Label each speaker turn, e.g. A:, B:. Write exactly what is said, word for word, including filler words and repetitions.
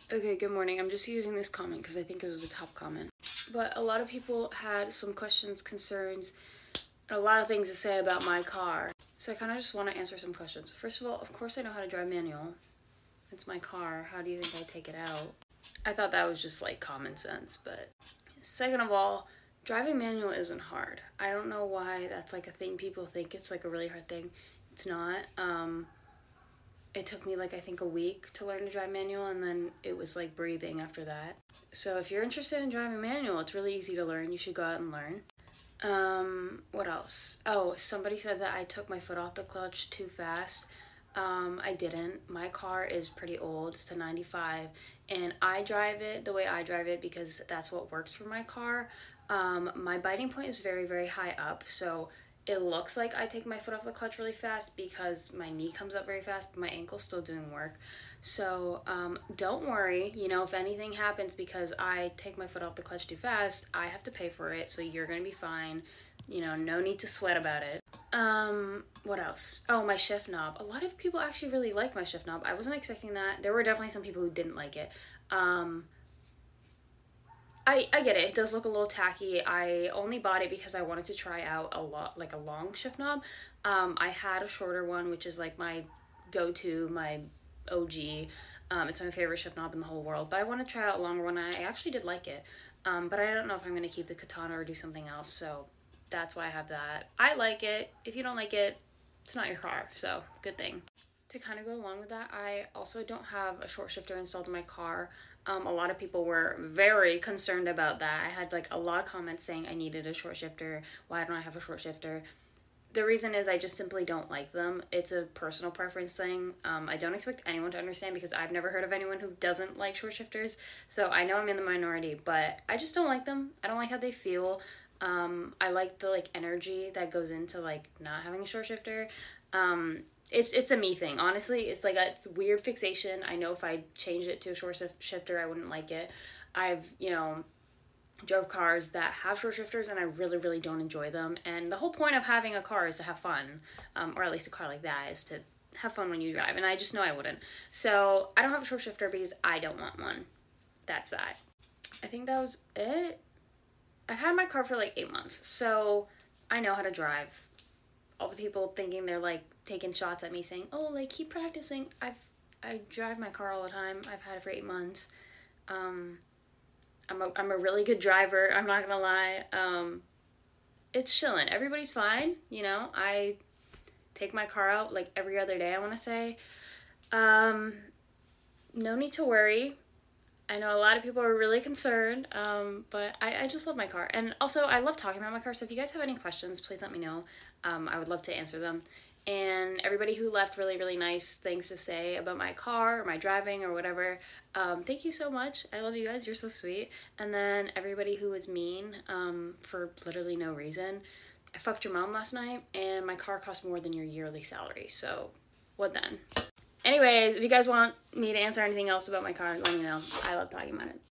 A: Okay, good morning. I'm just using this comment because I think it was a top comment. But a lot of people had some questions, concerns, a lot of things to say about my car. So I kind of just want to answer some questions. First of all, of course I know how to drive manual. It's my car. How do you think I take it out? I thought that was just like common sense, but second of all, driving manual isn't hard. I don't know why that's like a thing. People think it's like a really hard thing. It's not. Um, it took me like I think a week to learn to drive manual, and then it was like breathing after that. So if you're interested in driving manual, it's really easy to learn. You should go out and learn. Um, what else? Oh, somebody said that I took my foot off the clutch too fast. Um, I didn't. My car is pretty old. It's a ninety-five, and I drive it the way I drive it because that's what works for my car. Um, my biting point is very, very high up, so it looks like I take my foot off the clutch really fast because my knee comes up very fast, but my ankle's still doing work. So um, don't worry, you know, if anything happens because I take my foot off the clutch too fast, I have to pay for it, so you're gonna be fine. You know, no need to sweat about it. Um, what else? Oh, my shift knob. A lot of people actually really like my shift knob. I wasn't expecting that. There were definitely some people who didn't like it. Um, I, I get it. It does look a little tacky. I only bought it because I wanted to try out a lot, like a long shift knob. Um, I had a shorter one, which is like my go-to, my O G. Um, it's my favorite shift knob in the whole world. But I want to try out a longer one, and I actually did like it. Um, but I don't know if I'm going to keep the katana or do something else, so that's why I have that. I like it. If you don't like it, it's not your car, so good thing. To kind of go along with that, I also don't have a short shifter installed in my car. Um, a lot of people were very concerned about that. I had like a lot of comments saying I needed a short shifter. Why don't I have a short shifter? The reason is I just simply don't like them. It's a personal preference thing. Um, I don't expect anyone to understand because I've never heard of anyone who doesn't like short shifters. So I know I'm in the minority, but I just don't like them. I don't like how they feel. Um, I like the like energy that goes into like not having a short shifter. Um, it's it's a me thing. Honestly, it's like a it's a weird fixation. I know if I changed it to a short shifter, I wouldn't like it. I've you know drove cars that have short shifters, and I really really don't enjoy them. And the whole point of having a car is to have fun, um, or at least a car like that is to have fun when you drive. And I just know I wouldn't. So I don't have a short shifter because I don't want one. That's that. I think that was it. I've had my car for like eight months, so I know how to drive. All the people thinking they're like taking shots at me saying, "Oh, like keep practicing." I've I drive my car all the time. I've had it for eight months. Um, I'm a I'm a really good driver. I'm not gonna lie. Um, it's chilling. Everybody's fine. You know, I take my car out like every other day. I want to say, um, no need to worry. I know a lot of people are really concerned, um, but I, I just love my car. And also, I love talking about my car, so if you guys have any questions, please let me know. Um, I would love to answer them. And everybody who left really, really nice things to say about my car or my driving or whatever, um, thank you so much. I love you guys. You're so sweet. And then everybody who was mean um, for literally no reason. I fucked your mom last night, and my car cost more than your yearly salary, so what then? Anyways, if you guys want me to answer anything else about my car, let me know. I love talking about it.